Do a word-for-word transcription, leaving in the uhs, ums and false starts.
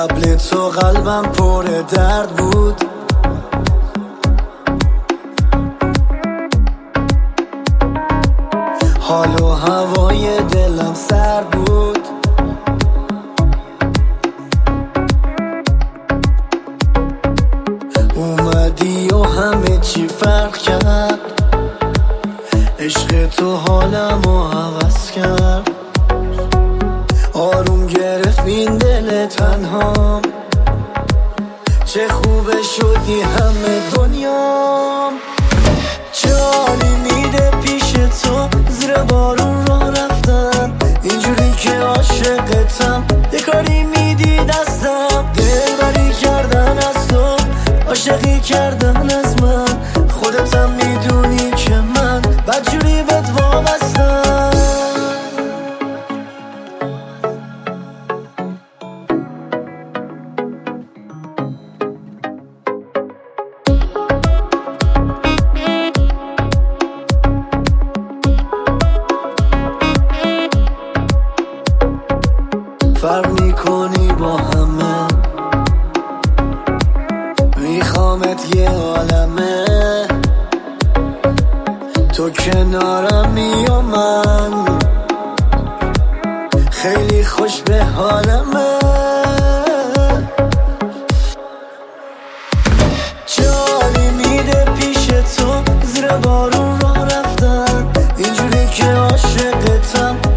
قبل تو قلبم پر درد بود. حال و هوای دلم سرد بود. اومدی و همه چی فرق کرد. عشق تو حالمو عوض کرد. آروم گرفت این دل تنهام. چه خوبه شدی همه دنیام. چه حالی میده پیش تو زیر بارون راه رفتن. اینجوری که عاشقتم یه کاری میدی دستم. دلبری کردن از تو عاشقی کردن از من. خودتم میدونی که من بدجوری بهت وابستم. فرق میکنی با همه. میخوامت یه عالمه. تو کنارم می و من خیلی خوش به حالمه. چه حالی میده پیش تو زیر بارون راه رفتن. اینجوری که عاشقتم